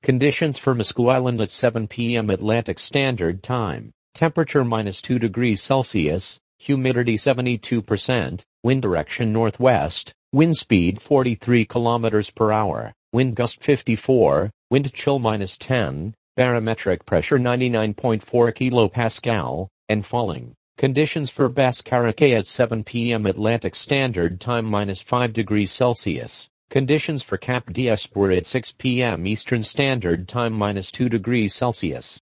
Conditions for Musco Island at 7 p.m. Atlantic Standard Time. Temperature -2 degrees Celsius, humidity 72%, wind direction northwest, wind speed 43 kilometers per hour, wind gust 54, wind chill -10, barometric pressure 99.4 kilopascal, and falling. Conditions for Bascaroque at 7 p.m. Atlantic Standard Time -5 degrees Celsius. Conditions for Cap d'Espoir at 6 p.m. Eastern Standard Time -2 degrees Celsius.